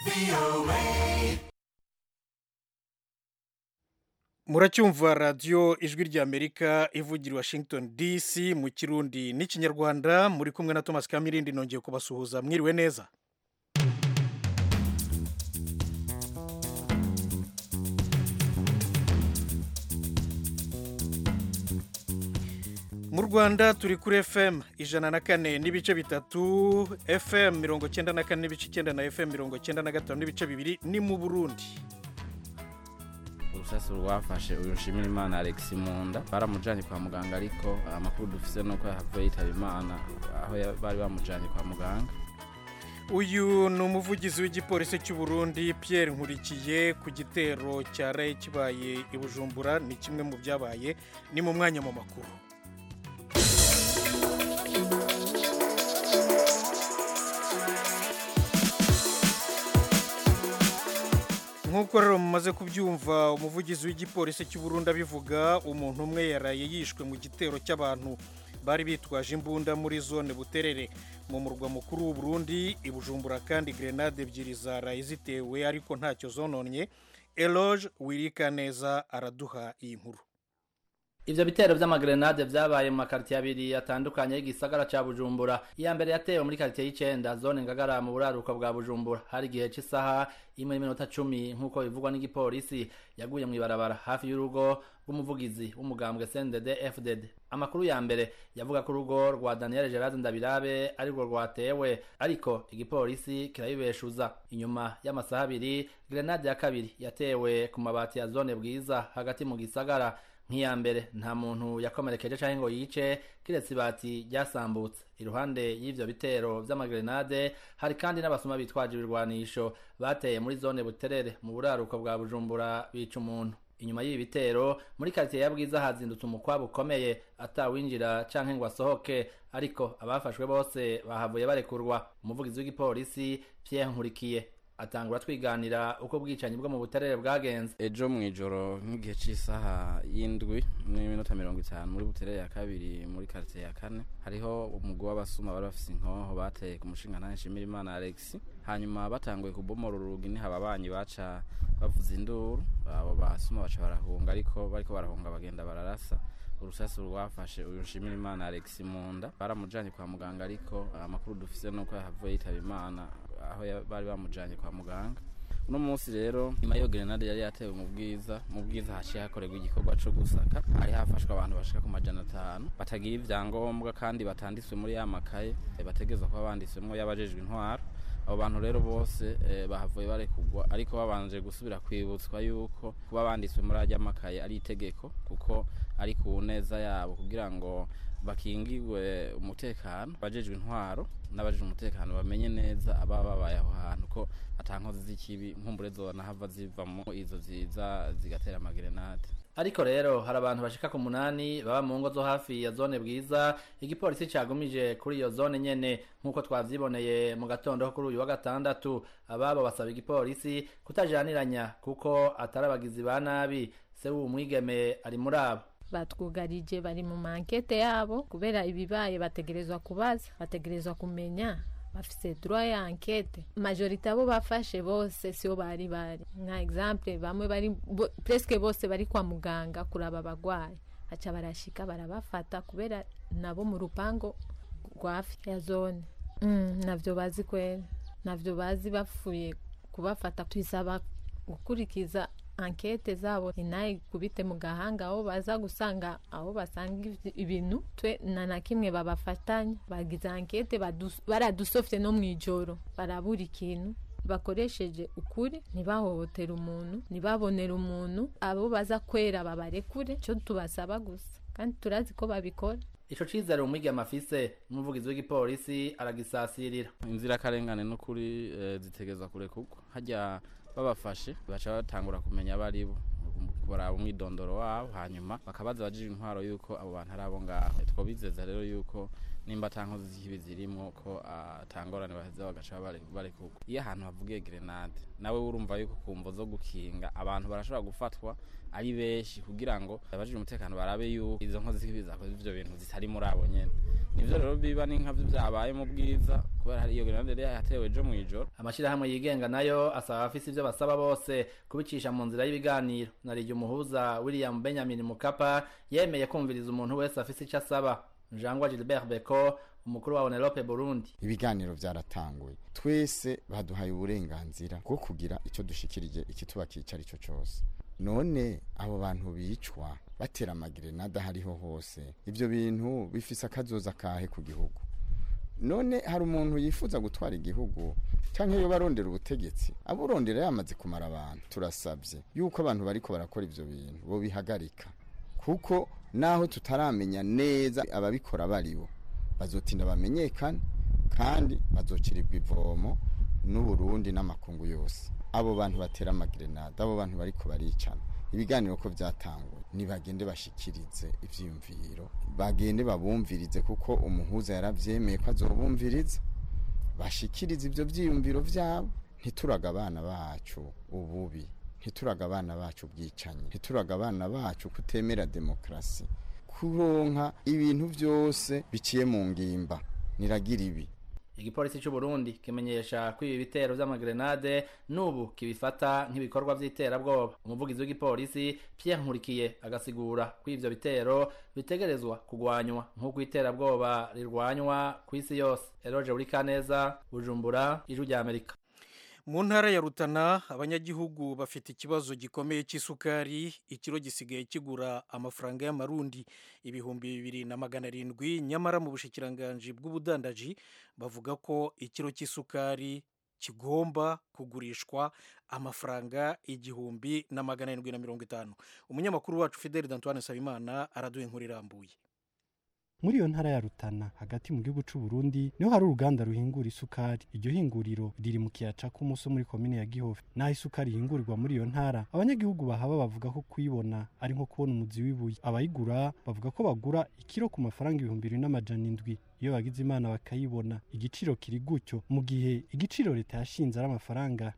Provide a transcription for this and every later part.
muracyumva radiyo ijwi ry'amerika ivugira i washington dc mu kirundi n'ikinyarwanda muri kumwe na thomas kamirindi nongeye kubasuhuza mwiriwe neza. mu rwanda turi kuri fm 104 n'ibice bitatu, fm 94 n'ibice 9 na fm 95 n'ibice bibiri. ni mu burundi. urusasi rwafashe uyu Nshimirimana Alex Munda baramujanye kwa muganga, ariko amakuru dufise nuko yahavuye yitaba Imana aho bari bamujanye kwa muganga. uyu ni umuvugizi w'igipolisi cy'u Burundi Pierre Nkurikiye ku gitero cyaraye kibaye i Bujumbura. ni kimwe mu byabaye, ni mu mwanya mu makuru. nk'uko rero mumaze kubyumva, umuvugizi w'igipolisi cy'u Burundi abivuga, umuntu umwe yaraye yishwe mu gitero cy'abantu bari bitwaje imbunda muri zone Buterere mu murwa mukuru w'u Burundi i Bujumbura, kandi grenade ebyiri zaraye zitewe ariko ntacyo zononye. Eloge Wirikaneza araduha iyi nkuru. Ivyo bitero vy'amagrenade vyabaye mu makartier abiri atandukanye y'igisagara ca Bujumbura. Iya mbere yatewe muri quartier y'Icenda zone Ngagara mu buraruko bwa Bujumbura hari gihe c'isaha 1:10 nkuko bivugwa n'igipolisi, yaguye mu ibarabara hafi y'urugo rw'umuvugizi w'umugambwe CNDD FDD. Amakuru ya mbere yavuga ko urugo rwa Daniel Gerard Ndabirabe ariko rwatewe, ariko igipolisi kirabibeshuza. Inyuma y'amasaha abiri grenade ya kabiri yatewe ku mabati ya zone Bwiza hagati mu gisagara. Nk'iya mbere nta muntu yakomerekeje canke ngo yice, kiretse ibati ryasambutse. Iruhande y'ivyo bitero vy'amagrenade hari kandi n'abasuma bitwaje ibirwanisho bateye muri zone Buterere mu buraruko bwa Bujumbura bica umuntu. Inyuma y'ibi bitero muri quartier ya Bwiza hazindutse umukwabu ukomeye, atawinjira canke ngo asohoke, ariko abafashwe bose bahavuye barekurwa. Umuvugizi w'igipolisi Pierre Nkurikiye atangura twiganira uko bwicanyi bwo mu Buterere bwagenze. Ejo mwijoro nk'igihe c'isaha y'indwi n'iminota 50 muri Buterere ya kabiri muri quartier ya kane hariho umugwi w'abasuma bari bafise inkoho bateye ku mushinga Nshimirimana Alex, hanyuma batanguye kubomora urugi ni hababanyi baca bavuza induru, abo basuma baca barahunga, ariko bariko barahunga bagenda bararasa. urusasi rwafashe uyu Nshimirimana Alex Munda baramujanye kwa muganga, ariko amakuru dufise nuko yahavuye yitaba Imana aho bari bamujanye kwa muganga. uno munsi rero nyuma yo grenade yari yatewe mu Bwiza haciye hakorerwa igikorwa co gusaka. hari hafashwe abantu bashika ku 500 batagira ivyangombwa kandi batanditswe muri ya makaye bategezwa kuba banditswemwo y'abajejwe intwaro. abo bantu rero bose bahavuye barekugwa, ariko babanje gusubira kwibutswa yuko kuba banditswe muri ajya makaye ari itegeko, kuko ari ku neza yabo kugira ngo bakingirwe umutekano. bajejwe intwaro n'abajejwe umutekano bamenye neza abababaye aho hantu ko atankoze z'ikibi nkumbure zona hava zivamo izo ziza zigatera amagrenade. Ariko rero hari abantu bashika ku 8 baba mu ngo zo hafi ya zone Bwiza. Igipolisi cagumije kuri iyo zone nyene nkuko twavyiboneye mu gatondo kuri uyu wa gatandatu. Ababo basaba igipolisi kutajaniranya kuko atarabagizi ba nabi. Se umwigeme ari muri abo batwugarije, bari mu mankete yabo kubera ibibaye bategerezwa kubaza, bategerezwa kumenya, bafise droit ya enquête. Majorité abo bafashe bose siyo bari nka exemple, bamwe bari presque bose bari kwa muganga kuraba abagwayi, aca barashika barabafata kubera nabo mu rupango rwafi ya zone. Navyo bazi kwera, navyo bazi bafuye kubafata. Twisaba gukurikiza enquête zabo inaye kubite mu gahanga aho baza gusanga, aho basanga ibintu twe na kimwe babafatanya. bagize enquête baradusofye no mwijoro, barabura ikintu bakoresheje ukuri, ntibahohotera umuntu, ntibabonera umuntu. abo baza kwera babarekure, cyo tubasaba gusa, kandi turazi ko babikora. Ico cizere umwigeme afise umuvugizi w'igipolisi aragisasirira. inzira karengane no kuri zitegezwa kurekurwa. hajya babafashe baca batangura kumenya abaribo, baraba umwidondoro wabo, hanyuma bakabaza abajije intwaro yuko abo bantu ari abo ngaho. twobizeza rero yuko nimba atankozi z'ikibi zirimo ko atangorane baheza bagaca bari kuko iyo ahantu havugiye grenade nawe urumva yuko kumvo zo gukinga abantu barashobora gufatwa ari benshi kugira ngo abajije umutekano barabe yuko izo nkozi z'ikibi zakoze ivyo bintu zitari muri abo nyene nivyo rero biba n'inkavyo vyabaye mu bwiza kubera hari iyo grenade yari yatewe ejo mw'ijoro. Amashirahamwe yigenga nayo asaba abafise ivyo basaba bose kubicisha mu nzira y'ibiganiro. Narije umuhuza William Benjamin Mukapa yemeye kumviriza umuntu wese afise ico asaba. Njangwa Gilbert Beko umukuru wa Onelope Burundi. Ibiganiro vyaratanguye, twese baduhaye uburenganzira bwo kugira ico dushikirije ikituba kicari cyo cyose. None abo bantu bicwa batera amagrenade hariho hose, ivyo bintu bifise akazoza kahe ku gihugu? None hari umuntu yifuza gutwara igihugu canke yo barondera ubutegetsi, aburondera yamaze kumara abantu. Turasabye yuko abantu bariko barakora ivyo bintu bo bihagarika, kuko naho tutaramenya neza ababikora baribo bazotinda bamenyekana kandi bazocirirwa ivomo n'Uburundi n'amakungu yose. Abo bantu batera amagrenade, abo bantu bariko baricana, ibiganiro ko vyatanguye nibagende bashikirize ivyiyumviro, bagende babumvirize kuko umuhuza yaravyemeye ko azobumviriza, bashikirize ivyo vyiyumviro vyabo. Ntituraga abana bacu ububi, ntituraga abana bacu bwicanye, ntituraga abana bacu kutemera demokrasi, kuronka ibintu vyose biciye mu ngimba. Niragira ibi Igipolisi cy'u Burundi kimenyesha ko ibi bitero vy'amagrenade nubu kibifata nk'ibikorwa vy'iterabwoba. Umuvugizi w'igipolisi Pierre Nkurikiye agasigura ko ivyo bitero bitegerezwa kugwanywa nk'uko iterabwoba rirwanywa kw'isi yose. Eroje Urikaneza, Bujumbura, Ijwi rya Amerika. Mu ntara ya Rutana abanyagihugu bafite ikibazo gikomeye cy'isukari. Ikiro gisigaye kigura amafaranga y'amarundi 2,700, nyamara mu bushikiranganje bw'ubudandaji bavuga ko ikiro cy'isukari kigomba kugurishwa amafaranga 1,750. Umunyamakuru wacu Fidel Antoine Sabimana araduha inkuru irambuye. Muri iyo ntara ya Rutana hagati mu gihugu c'u Burundi niho hari uruganda ruhingura isukari. Iryo hinguriro riri mu kiyaca k'umuso muri komine ya Gihofi. Naho isukari hingurirwa muri iyo ntara, abanyagihugu bahaba bavuga ko kuyibona ari nko kubona umuzi w'ibuye. Abayigura bavuga ko bagura ikiro ku mafaranga 2,700. Iyo bagize Imana bakayibona igiciro kiri gutyo, mu gihe igiciro leta yashinze ari amafaranga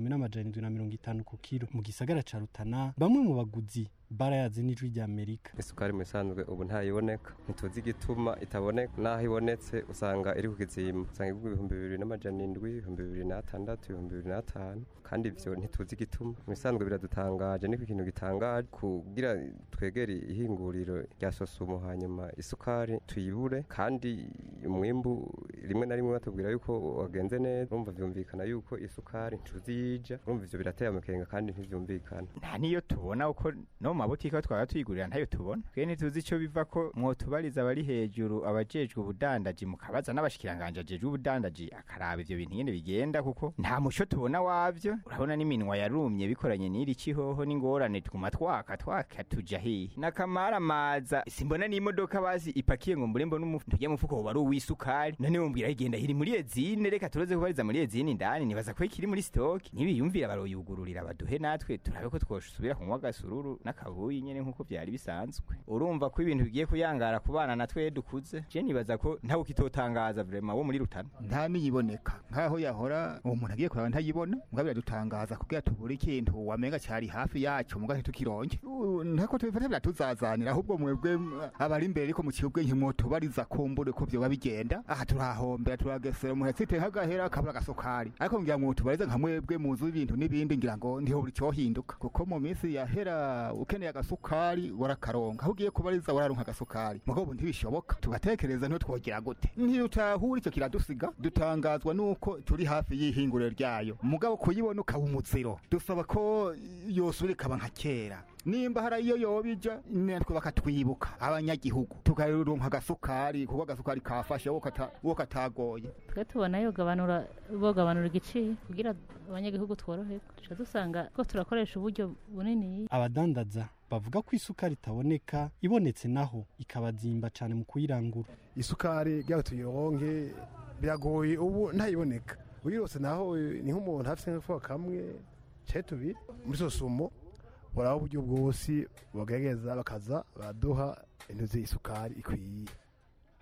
1,750 ku kilo. Mu gisagara ca Rutana bamwe mu baguzi barayazi n'Ijwi rya Amerika. Isukari mu isanzwe ubu ntayiboneka, ntituzi igituma itaboneka, naho ibonetse usanga iri ku kizima, usanga igugwa 2,700, 2,600, 2,500, kandi ivyo ntituzi igituma. Mu isanzwe biradutangaje, niko ikintu gitangaje kugira twegere ihinguriro rya Sosumo hanyuma isukari tuyibure, kandi umwimbu rimwe na rimwe batubwira yuko wagenze neza. Urumva vyumvikana yuko isukari ntuzija, urumva ivyo birateye amakenga kandi ntivyumvikana. Nta niyo tubona uko no mu mabutike twaba tuyigurira ntayo tubona. Twe ntituzi ico biva ko mwotubariza bari hejuru abajejwe ubudandaji, mukabaza n'abashikiranganje ajejwe ubudandaji akaraba ivyo bintu nyene bigenda, kuko nta musho tubona wavyo. Urabona n'iminwa yarumye bikoranye n'iri cihoho n'ingorane tuguma twaka tuja hihi nakamara maza. Simbona n'imodoka bazi ipakiye ngo mburembo n'umufuko mufuko wari uwisukari, none wombwira igenda hiri muri ezine. Reka turoze kubariza muri ezine indani, nibaza ko ikiri muri stock. Nibiyumvira baroyugururira baduhe natwe turabe ko twoshusubira kunywa gasururu n'akabuyi nyene nkuko byari bisanzwe. Urumva ko ibintu bigiye kuyangara ku bana natwe dukuze. Je nibaza ko ntawe kitotangaza vraiment wo muri Rutana nta niyiboneka nkaho yahora uwo muntu agiye kuraba ntayibona. Mugabira dutangaza kugira tubura ikintu wamenga cyari hafi yacu mugahe tukironke. Ntako tubifate byatuzazanira, ahubwo mwebwe abari imbere ariko mu kibwe nk'imoto bariza kumbure ko byo babigenda. Aha turahombera turagesera mu hetsite nk'agahera kabura gasukari, ariko ngira ngo tubarize nka mwebwe muzu ibintu n'ibindi, ngira ngo ndiho buri cyo hinduka, kuko mu minsi yahera ukeneye agasukari warakaronka, aho ugiye kubariza wararonka agasukari. Mugabo ntibishoboka, tugatekereza nto twogira gute, ntitutahura icyo kiradusiga. Dutangazwa nuko turi hafi y'ihinguriro ryayo, mugabo kuyibona ukabumuziro. Dusaba ko yosubira kaba nka kera, nimba hari iyo yobija natwe bakatwibuka abanyagihugu tukaronka agasukari, kuko agasukari kafashe wo katagoye. Twe tubona bogabanura igiciro kugira abanyagihugu tworohe. Tuca dusanga ko turakoresha uburyo bunini. Abadandaza bavuga ko isukari itaboneka, ibonetse naho ikabazimba cyane mu kuyirangura. Isukari rya tuyironke biragoye ubu ntayiboneka. Uyirose naho ni nk'umuntu afite nk'afuka kamwe cetubiri muri Sosumo. Waraho uburyo bwose bagerageza bakaza baduha intuzi isukari ikwiye.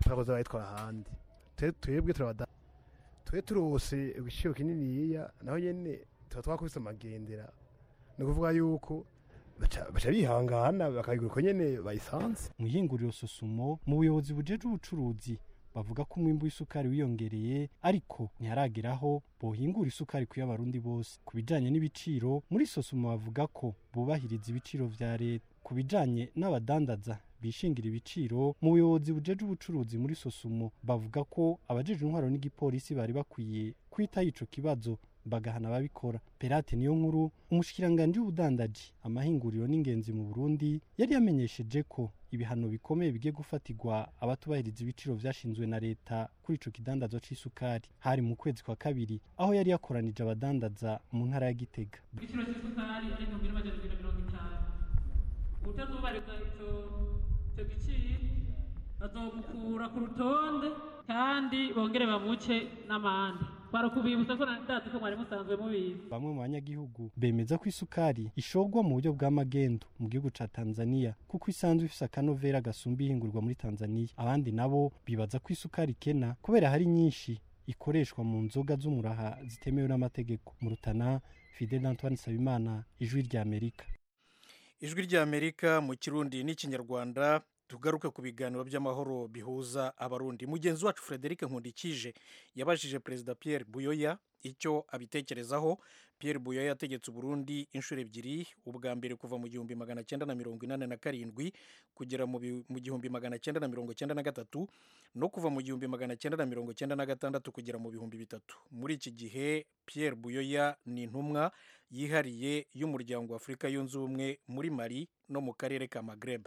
turakoze bayitwara ahandi twebwe twe turose igiciro kininiya naho nyene tuba twakubise amagendera ni ukuvuga yuko baca bihangana bakayigura uko nyene bayisanze. Mu ihinguriro Sosumo mu buyobozi bujeje ubucuruzi bavuga ko umwimbu w'isukari wiyongereye ariko ntiharageraho bohingura isukari kuyo abarundi bose. Ku bijanye n'ibiciro muri Sosumo bavuga ko bubahiriza ibiciro vya leta. Ku bijanye n'abadandaza bishingira ibiciro mu buyobozi bujeje ubucuruzi muri Sosumo bavuga ko abajeje intwaro n'igipolisi bari bakwiye kwitaho ico kibazo bagahana babikora. Perate niyo nkuru umushikiranganje w'ubudandaji amahinguriro n'ingenzi mu Burundi yari yamenyesheje ko ibihano bikomeye bigiye gufatirwa abatubahiriza ibiciro vyashinzwe na leta kuri ico kidandazo c'isukari. Hari mu kwezi kwa kabiri aho yari yakoranije abadandaza mu ntara ya Gitega. Igiciro c'isukari ari 250 utazubariza ico giciro bazogukura ku rutonde kandi bongere bamuce n'amande. Barakubibutsa ko ndazi ko mwari musanzwe mubizi. Bamwe mu banyagihugu bemeza ko isukari ishogwa mu buryo bwa magendo mu gihugu ca Tanzania kuko isanzwe ifise akanovera gasumba ihingurwa muri Tanzania. Abandi nabo bibaza ko isukari kena kubera hari nyinshi ikoreshwa mu nzoga z'umuraha zitemewe n'amategeko. Mu Rutana, Fidel Antoine Sabimana, Ijwi rya Amerika. Ijwi rya Amerika mu Kirundi n'Ikinyarwanda. Tugaruke ku biganiro by'amahoro bihuza abarundi. Mugenzi wacu Frederic Nkundikije yabajije Perezida Pierre Buyoya icyo abitekerezaho. Pierre Buyoya yategetse Burundi inshuro ebyiri, ubwa mbere kuva mu 1987 kugera mu 1993 no kuva mu 1996 kugera mu 2003. Muri iki gihe Pierre Buyoya ni intumwa yihariye y'umuryango wa Afurika yunze ubumwe muri Mali no mu karere ka Maghreb.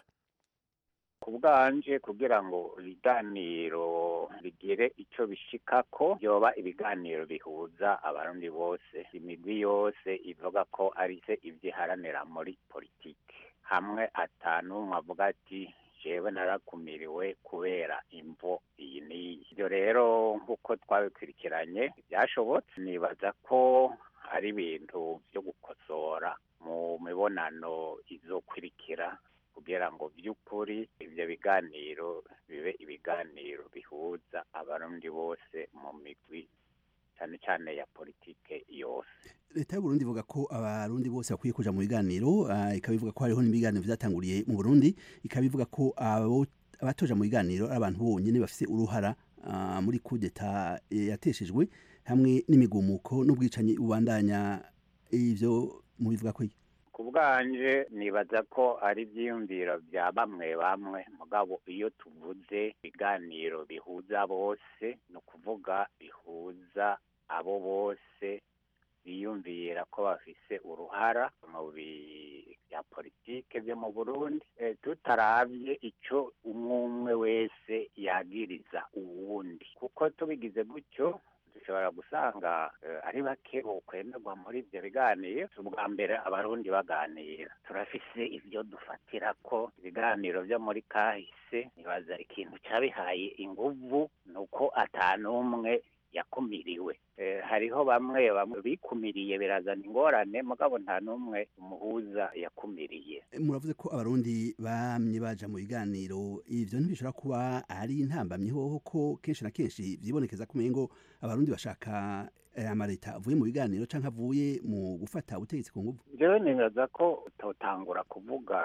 Kubwanje kugira ngo ibiganiro bigire ico bishikako byoba ibiganiro bihuza abarundi bose, imigwi yose ivuga ko ari se ivyiharanira muri politike, hamwe atanu mwavuga ati jewe narakumiriwe kubera imvo iyi n'iyi. Ibyo rero nk'uko twabikurikiranye byashobotse, nibaza ko hari ibintu byo gukosora mu mibonano izokurikira kugira ngo by'ukuri ibyo biganiro bibe ibiganiro bihuza abarundi bose mu migwi cyane cyane ya politike yose. Leta y'u Burundi ivuga ko abarundi bose bakwiye kuja mu biganiro, ikabivuga ko hariho n'ibiganiro vyatanguriye mu Burundi, ikabivuga ko abatoja mu biganiro ari abantu bonyene bafise uruhara muri kudeta yateshejwe hamwe n'imigumuko n'ubwicanyi ubandanya. Ivyo mubivuga ko kubwanje nibaza ko ari byiyumviro bya bamwe mugabo iyo tuvuze ibiganiro bihuza bose no kuvuga bihuza abo bose biyumvira ko bafise uruhara mu bya politike byo mu Burundi, tutaravye ico umwe wese yagiriza uwundi, kuko tubigize gutyo dushobora gusanga ari bake bokwemerwa muri ibyo biganiro. Ubwa mbere abarundi baganira, turafise ibyo dufatira ko ibiganiro byo muri kahise. Nibaza ikintu cyabihaye inguvu nuko atanumwe yakumiriwe. Hariho bamwe bikumiriye birazana ingorane, mugabo nta numwe umuhuza yakumiriye. Muravuze ko abarundi bamye baja mu biganiro, ivyo ntibishobora kuba ari intambamyi hoho ko kenshi na kenshi vyibonekeza ko mengo abarundi bashaka amareta avuye mu biganiro canke avuye mu gufata ubutegetsi ku nguvu? Jewe nibaza ko utotangura kuvuga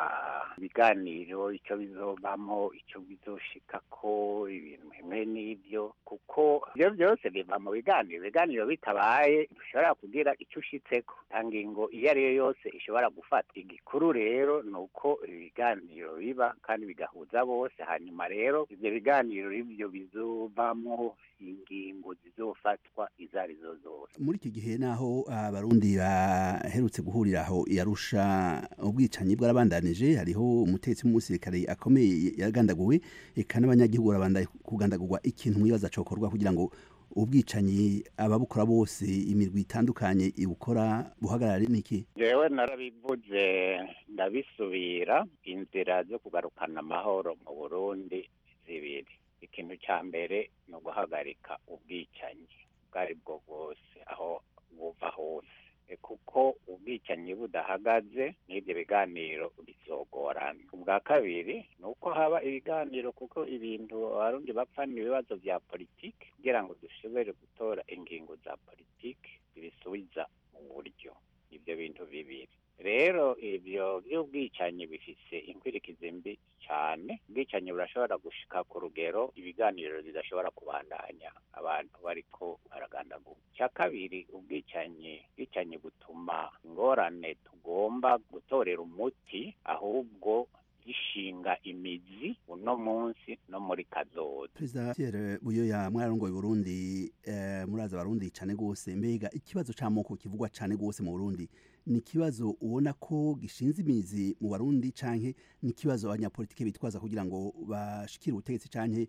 ibiganiro ico bizovamo, ico bizoshikako, ibintu bimwe n'ivyo, kuko ivyo vyose biva mu biganiro. Ibiganiro bitabaye dushobora kugira ico ushitseko, ingingo iyo ari yo yose ishobora gufata. Igikuru rero ni uko ibiganiro biba kandi bigahuza bose, hanyuma rero ivyo biganiro ivyo bizovamo ingingo zizofatwa izo arizo zose. Muri iki gihe naho abarundi baherutse guhurira aho yarusha, ubwicanyi bwarabandanije, hariho umutetsi w'umusirikare akomeye yagandaguwe, eka n'abanyagihugu barabandanya kugandagurwa. Ikintu mwibaza cokorwa kugira ngo ubwicanyi ababukora bose, imirwi itandukanye ibukora, buhagarare niki? Jewe narabivuze ndabisubira, inzira zo kugarukana amahoro mu Burundi zibiri. Ikintu cya mbere ni uguhagarika ubwicanyi bwari bwo bwose aho buva hose, kuko ubwicanyi budahagaze n'ibyo biganiro bizogorana. Ubwa kabiri ni ko haba ibiganiro kuko ibintu abarundi bapfa n'ibibazo vya politiki kugira ngo dushobore gutora ingingo za politiki zibisubiza mu buryo ibyo bintu bibiri rero ibyo by'ubwicanyi bifise inkwirikizi mbi cyane ubwicanyi burashobora gushika ku rugero ibiganiro bidashobora kubandanya abantu bariko baragandagura cya kabiri ubwicanyi butuma ingorane tugomba gutorera umuti ahubwo gishinga imizi uno munsi no muri kazoza. Perezida Pierre Buyoya mwararongoye Burundi muraza abarundi cyane gose mbega ikibazo c'amoko kivugwa cyane gose mu Burundi ni kibazo ubona ko gishinze imizi mu Barundi canke ni kibazo abanyapolitike bitwaza kugira ngo bashikire ubutegetsi canke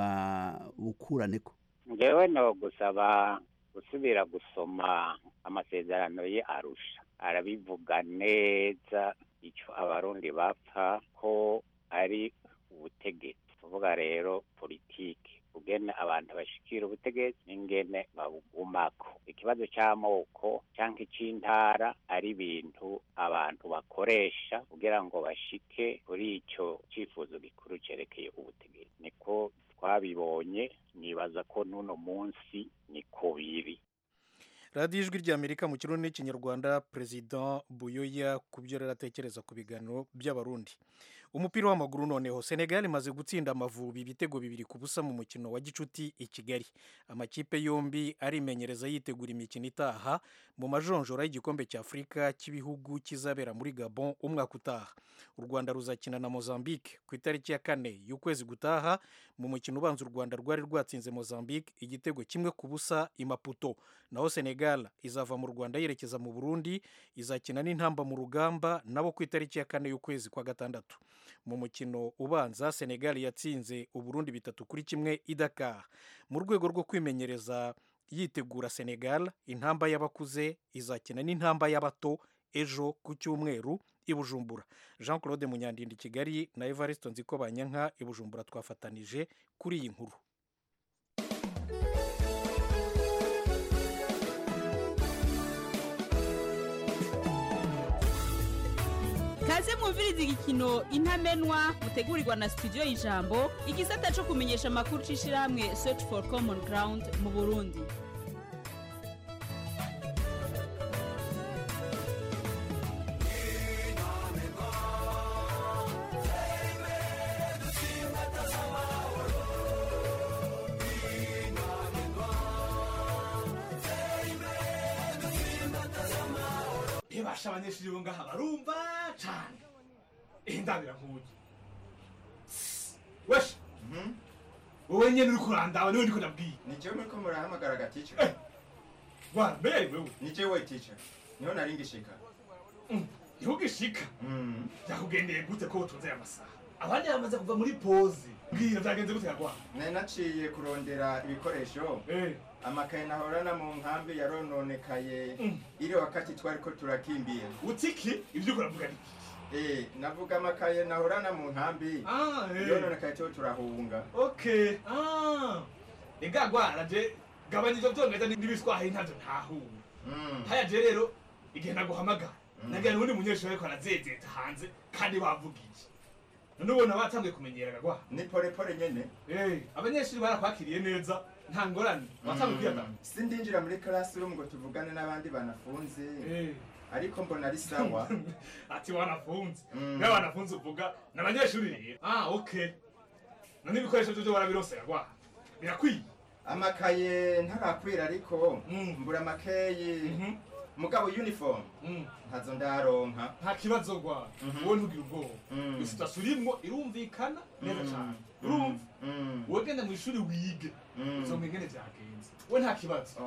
babukuraneko. Ngewe no gusaba gusubira gusoma amasezerano ye Arusha arabivuga neza icyo abarundi bapfa ko ari ubutegetsi tuvuga rero politiki ugene abantu bashikira ubutegetsi n'ingene babugumako ikibazo cy'amoko cyangwa cy'intara ari ibintu abantu bakoresha kugira ngo bashike kuri icyo cyifuzo gikuru cyerekeye ubutegetsi niko twabibonye nibaza ko n'uno munsi niko biri. radiyo ijwi ry'amerika mu kirundi n'ikinyarwanda perezida Buyoya ku byo rero atekereza ku biganiro by'abarundi. Umupira w'amaguru noneho Senegal imaze gutsinda Amavubi ibitego 2-0 mu mukino wa gicuti i Kigali. Amakipe yombi arimenyereza yitegura imikino itaha mu majonjora y'igikombe cya Afrika cy'ibihugu kizabera muri Gabon umwaka utaha. U Rwanda ruzakina na Mozambique ku itariki ya 4 y'ukwezi gutaha mu mukino ubanza u Rwanda rwari rwatsinze Mozambique igitego 1-0 i Maputo. Naho Senegal izava mu Rwanda yerekeza mu Burundi izakina n'intamba mu rugamba nabo ku itariki ya 4 y'ukwezi kwa gatandatu. Mu mukino ubanza Senegal yatsinze u Burundi 3-1 i Dakar. Mu rwego rwo kwimenyereza yitegura Senegal intamba y'abakuze izakina n'intamba y'abato ejo ku cyumweru i Bujumbura. Jean Claude Munyandindi Kigali na Evariste Nzikobanyanka i Bujumbura twafatanije kuri iyi nkuru. Kaze mwumviriza igikino intamenwa mutegurirwa na studio y'Ijambo igisata cyo kumenyesha amakuru cishirahamwe Search for Common Ground mu Burundi. Basha abanyeshuri bo ngaha barumva cyane indabira nk'uyu wesh wowe nyene uri kurandaba niwe ndiko nabwiye ni jewe muriko murahamagara gatice bwana mbere wewe ni jewe teacher niho nari ngishika niho gishika byakugendeye gute ko utunze amasaha abandi bamaze kuva muri pause bwira byagenze gute yagwa nari naciye kurondera ibikoresho amakaye nahorana mu nkambi yarononekaye iri wakati twari ko turakimbira utiki ibyo kuravuga ni navuga amakaye nahorana mu nkambi yarononekaye cyo turahunga okay igagwara je gabanije byongeza n'ibiswahe ntavyo ntahura haya je rero igihe naguhamagara nagana undi munyeshuri ariko arazezeta hanze kandi bavugije nubona batangiye kumenyera gagwa ni pole pole nyene abanyeshuri barakwakiriye neza nta ngorane watangiye kwiyaga sindinjira muri classroom ngo tuvugane n'abandi banafunze ariko mbona ari sawa ati wanafunze n'abanafunze uvuga n'abanyeshuri rero okay none ibikoresho byo barabirose gagwa birakwiye amakaye ntarakwira ariko mbura amakaye mugabo uniform ntazo ndaronka nta kibazo gwa wowe ntugira ubwoba isitasurimwo irumvikana neza cyane urumva wogenda mu ishuri wige uzomengene byagenze we nta kibazo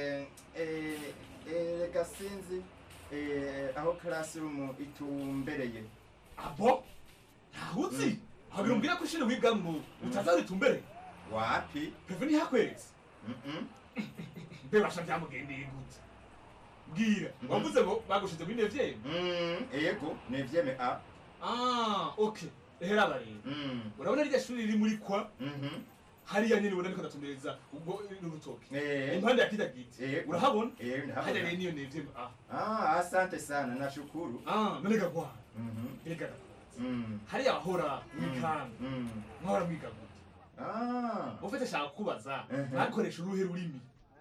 gasinzi aho classroom itumbereye abo ntahuzi habirumbwira ko ishuri wigamwo utazaritumbereye wapi pevu ni hakweretse bebasha byamugendeye gute bwira wavuze ngo bagushize muri nevyeme yego nevyeme okay ehera bari urabona rya shuri riri muri kwa hariya nyene ubona niko ndatumbereza ubwo n'urutoke impande ya kidagiti urahabona hariya rero niyo nevyeme asante sana nashukuru none gakwa rega hariya ahora mw'ikambi mwahora mwiga gute ufite ashaka kubaza mwakoresha uruhe rurimi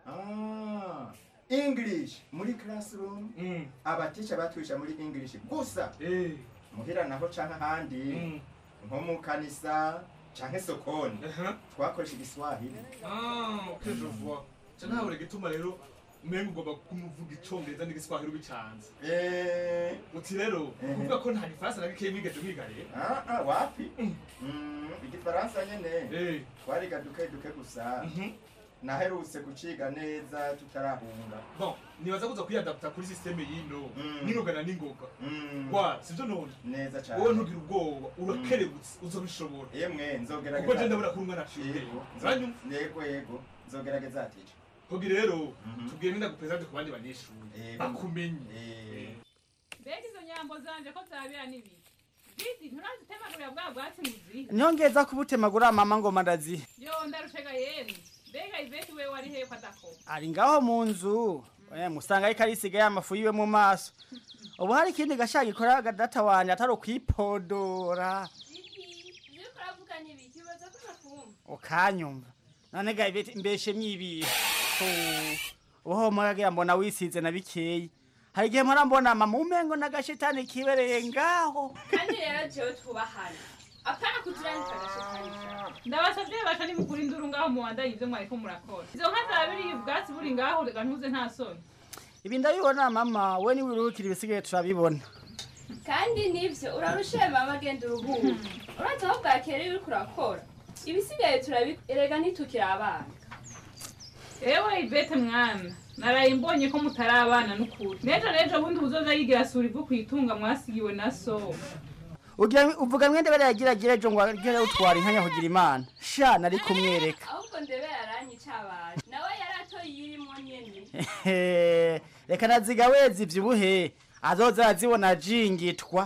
English muri classroom abatisha batwisha muri English gusa muhira naho canka handi nko mu kanisa canke sokoni twakoresha igiswahili okay je vois cyane uri gituma rero umenga ugomba kumuvuga icongereza n'igiswahili bicanze uti rero kuvuga ko nta gifaransa nagikeye mwigeje mwiga rero wapi igifaransa nyene twariga duke gusa naherutse guciga neza tutarahunga bon nibaza kuza kwiyadapta kuri systeme yino n'inogana n'ingoga kwa sivyo none neza cyane wowe ntugira ubwoba urakerebutse uzobishobora yemwe nzogerageza kuko je ndabura kuri umwana ashuye zanyu yego nzogerageza atice kuko rero tubwiye nenda gupresente ku bandi banyeshuri bakumenye mbega izo nyambo zanje ko zabira nibi Gidi nturazitemagurira bwa bwatsi muzi Nyongeza kubutemagura mama ngoma ndazi yo ndarushega yeri mbega Ivete we wari he kwadako ari ngaho mu nzu musanga ariko arisigaye amafu yiwe mu maso ubu hari ikindi gashaka gikora data wanje atari kwipodora ukanyumva none ga Ivete mbeshe myibiye uho mwagira mbona wisize na bikeyi hari igihe mpora mbona mama umengo n'agashetani kibereye ngaho kandi rero jewe twubahana apana kuturangira agashetani ndabasavye basha ni mukuri nduru ngaho mu wanda ivyo mwariko murakora izo nka zabiri ubwatsi buri ngaho rega ntuze nta soni ibi ndabibona mama we ni wiruhukira ibisigaye turabibona kandi nivyo urarushe mama genda uruhuka uraza aho bwakera uri kurakora ibisigaye turabirega ntitukira abana ewe Ivete mwana naraye mbonye ko mutari abana n'ukuri nejo bundi uzoza yigira sura ivu kwitunga mwasigiwe na so uvuga mwende bari yagira ejo ngo agere utwara inkanya kugira imana sha nari kumwereka ahubwo ndebe yaranyica abantu nawe yaratoye irimo nyene reka naziga wezi ivyibuhe azoza azibona jingitwa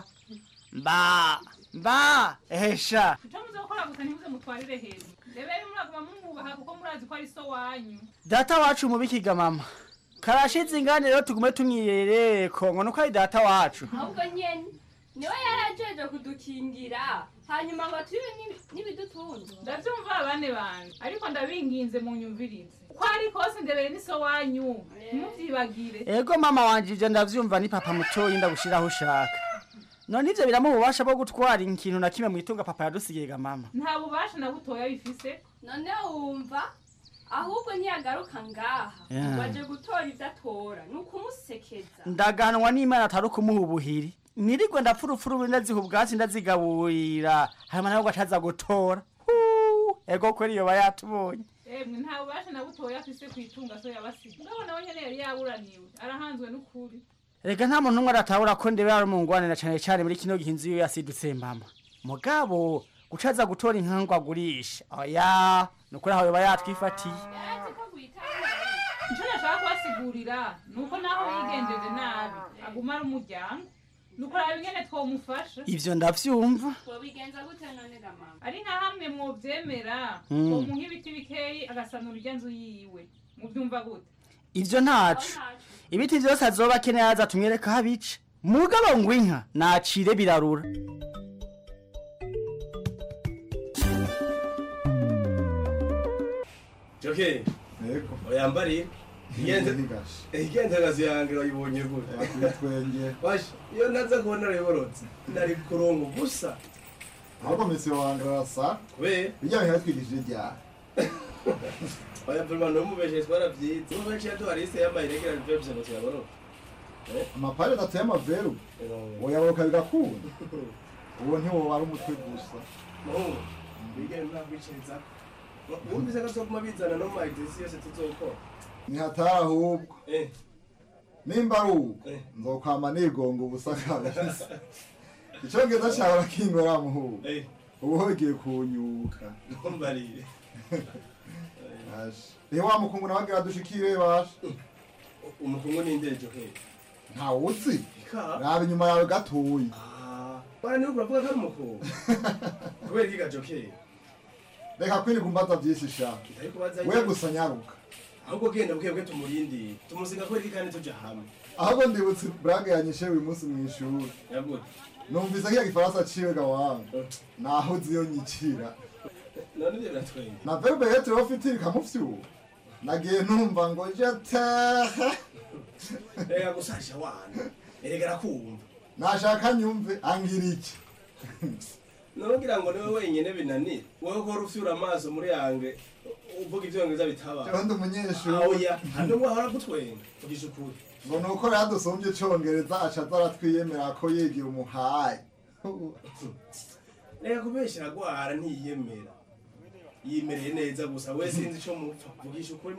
mba ehesha ico muzokora gusa ntimuze mutwarire heza ndebere muraguma mumwubaha kuko murazi ko ari so wanyu data wacu mubikiga mama karashize ingane rero tugume tumwirereko ngo nuko ari data wacu ahubwo nyene niwe yarajeje kudukingira hanyuma ngo turibe n'ibidutunze ndavyumva abane banje ariko ndabinginze mu nyumvirize ko ari kose ndebere ni so wanyu ntimuvyibagire ego mama wanje ndavyumva ni papa mutoyi ndagushiraho ushaka none ivyo biramuha ububasha bwo gutwara ikintu na kimwe mwitunga papa yadusigega mama nta bubasha na butoya bifise none wumva ahubwo ntiyagaruka ngaha waje gutora ivyo atora ni ukumusekeza ndaganwa n'Imana atari ukumuha ubuhiri nirigwe ndapfurupfuru ndaziha ubwatsi ndazigaburira hanyuma nawe ataza gutora ego kweri iyo bayatubonye emwe nta bubasha na butoya afise kwitunga so yabasiga ndabona nawe nyene yari yaburaniwe arahanzwe n'ukuri rega nta muntu umwe aratahura ko ndebe ari umungwanira cane cane muri kino gihinzi iyo yasidutse mama mugabo gucaza gutora inkangwa agurisha oya nukuri aho yoba yatwifatiye ico nashaka kubasigurira nuko naho yigenjeje nabi aguma ari umuryango nuko raba ingene twomufasha ivyo ndavyumva twobigenza gute none ga mama ari nka hamwe mwovyemera twomuha ibiti bikeyi agasanura irya nzu yiwe muvyumva gute ivyo ntacu ibiti vyose azoba akeneye aza tumwereka aho abica mugabo ngo inka nacire birarura Joke yego oyambari igenze gazi yange wayibonye gute twenge bash iyo naza kubona reborotse nari kurongo gusa ahubwo misi wange rasa we bijya bihatwigije rya oya vraiment no mubeje twaravyitse mubeje yaduharise y'amayiregera byo byo cyaboro amapare nateye amaveru oyaboka bigakunda uwo ntiwo ari umutwe gusa no bigenda ntabwicenza wumvise ko sokuma bizana no mu exercice yose tuzokora ni hatara ahubwo nimba ari uko nzokwama nigonga ubusa kabisa icyongereza cyawe rakingora muhu ubu hogiye kunyuka ntumbarire wa mukungu nabagira dushikire basha umukungu n'indejo he nta uzi raba inyuma yawe gatoyi bara ni uravuga ko ari umukungu kubera iki gajoke reka kwirirwa umbaza byinshi sha we gusa nyaruka ahubwo genda bwebwe tumurindi tumusiga ko iki kandi tuja hamwe ahubwo ndibutse brage yanyishe uyu munsi mu ishuri yagute numvise kiya gifaransa ciwe gawanga naho ziyo nyicira none ibyo biratwenga na verbe yetu ofitiri kamufyu nagiye numva ngo jataha rega gusasha wana erega rakumva nashaka nyumve angira iki nogira ngo niwe wenyene binanira wowe ko rufyura amaso muri yange uvuga ivyongereza bitaba Jondo umunyeshuri oya hano ngo ahora gutwenga ugisha ukuri ngo nuko yadusombye icongereza aca azaratwiyemera ko yigira umuhaye rega kubeshera gwara ntiyemera yimereye neza gusa we sinzi ico mupfa ugisha ukuri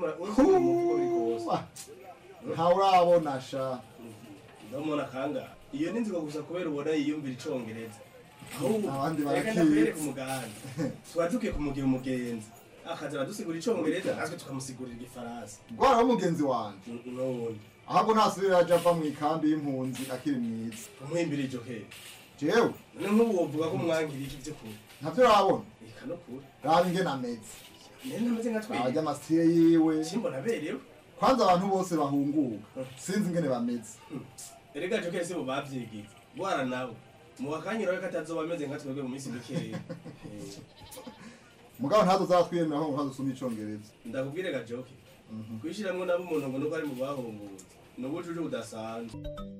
ntawurabona sha ndamubona kanga iyo ni inzigo gusa kubera ubona yiyumvira icongereza abandi barakiye ku muganda tuba dukwiye kumugira umugenzi akaza aradusigura icongereza natwe tukamusigurira igifaransa gwara w'umugenzi wanje none ahubwo ntasubira aja ava mu ikambi y'impunzi akiri mwiza umwimbira iryo hehe jewe ni nk'ubu wovuga ko umwangira iki vy'ukuri ntavyo urabona reka no kuri raba ingene ameze nene ameze nka twebwe arya amasitire yiwe simbona aberewe kwanza abantu bose bahunguka sinzi ingene bameze erega jo kese bo bavyigize gwara nawe mu bakanyira we katazoba ameze nka twebwe mu minsi mikeya mugabo ntazozatwiyemera ko nkazosoma icongereza ndakubwire gajoke kwishiramwo nabo umuntu ngo nuko ari mu bahunguza n'ubujuje budasanzwe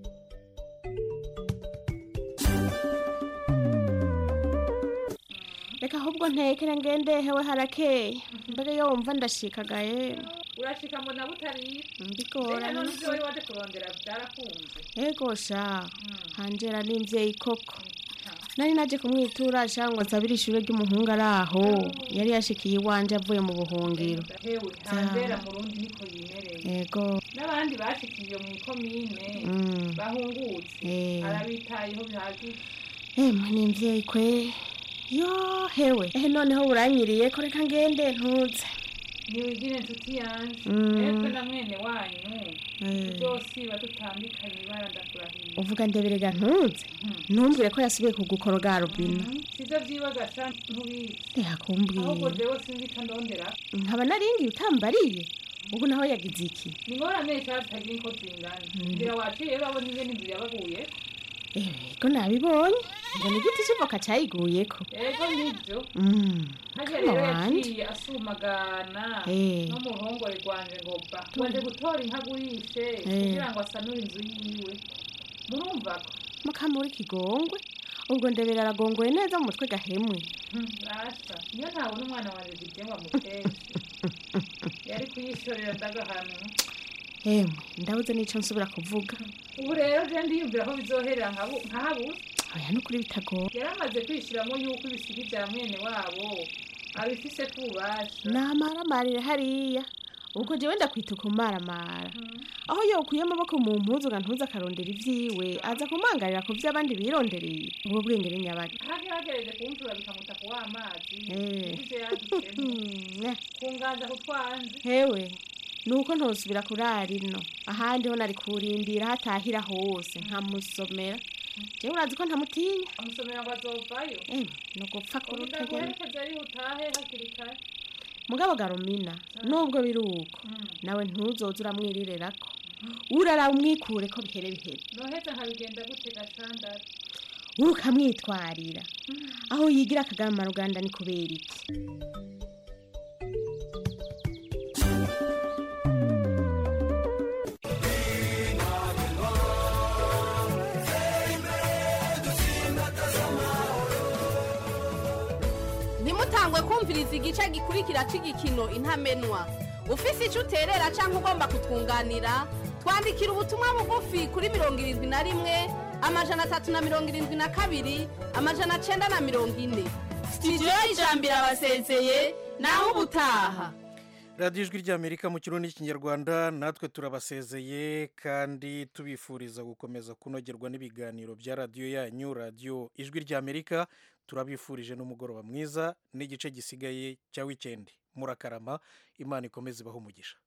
reka ahubwo ntekere ngende hewe harakeye mbere yo wumva ndashikagaye urashika mbona butari mbigora none ivyo wari waje kurondera byarakunze ego sha hanjera n'imvyeyi koko nari naje kumwitura ngo nsabire ishure ry'umuhungu ari aho yari yashikiye iwanje avuye mu buhungiro hewe hanjera mu rundi niko yimereye ego n'abandi bashikiye mu ikomine bahungutse arabitayeho bihagije emwe n'imvyeyi kwe yo hewe noneho buranyiriye ko reka ngende ntuze niwigire nshuti yanje epwe na mwene wanyu tuzosiba tutambikanye ibara ndakurahiye uvuga ndeberega ntuze ntumbwire ko yasubiye kugukoroga rubina sivyo vyibagasha ntubizi ntihakumbwiye ahubwo jewe sinzi ico ndondera nkaba naringiye utambariye ubu naho yagize iki ni ngorane nshaje zitagira inko zingana ngira waciye urabona ingene inzu yabaguye ego nabibonye ngo ni igiti cy'ivoka cyayiguyeko ego nibyo harya rero yaciye asumagana no mu ruhongore rwanje ngoba waje gutora inka agurishe kugira ngo asanure inzu yiwe murumva ko mukamuri kigongwe ubwo ndebera aragongoye neza mu mutwe gahemwe basa niyo ntabona umwana wanje zigengwa mu kenshi yari kuyishorera ndagahanwa emwe ndabuze n'ico nsubira kuvuga ubu rero je ndiyumvira aho bizoherera nkahabuze oya n'ukuri bitagoye yaramaze kwishiramo yuko ibisiga vya mwene wabo abifise kubasha namaramarire hariya ubwo jewe ndakwita kumaramara aho yokuye amaboko mu mpuzu ntuza akarondera ivyiwe aza kumangarira ku vy'abandi birondereye ubwo bwenge nyabaga hagerageje kumvura bikamuta ku w'amazi ivyo yadusemo kunganza kutwanze hewe nuko ntosubira kurara ino ahandi ho nari kurindira hatahira hose nkamusomera jewe urazi ko ntamutinya amusomera ngo azovayo no gupfa kurutegeza ari utahe hakiri kare mugabo Garomina nubwo biruko nawe ntuzoza uramwirirerako urara umwikure ko bihere bihere noheza nkabigenda gute gasandara ukamwitwarira aho yigira akagama Ruganda ni kubera iki nimutangwe kumviriza igice gikurikira c'igikino intamenwa ufise ico uterera canke ugomba kutwunganira twandikira ubutumwa bugufi kuri 71 372 940 studio y'ijambo irabasezeye naho ubutaha. radiyo ijwi ry'amerika mu kirundi n'ikinyarwanda natwe turabasezeye kandi tubifuriza gukomeza kunogerwa n'ibiganiro bya radiyo yanyu radiyo ijwi ry'amerika turabifurije n'umugoroba mwiza n'igice gisigaye cya wikendi murakarama imana ikomeze ibahe umugisha.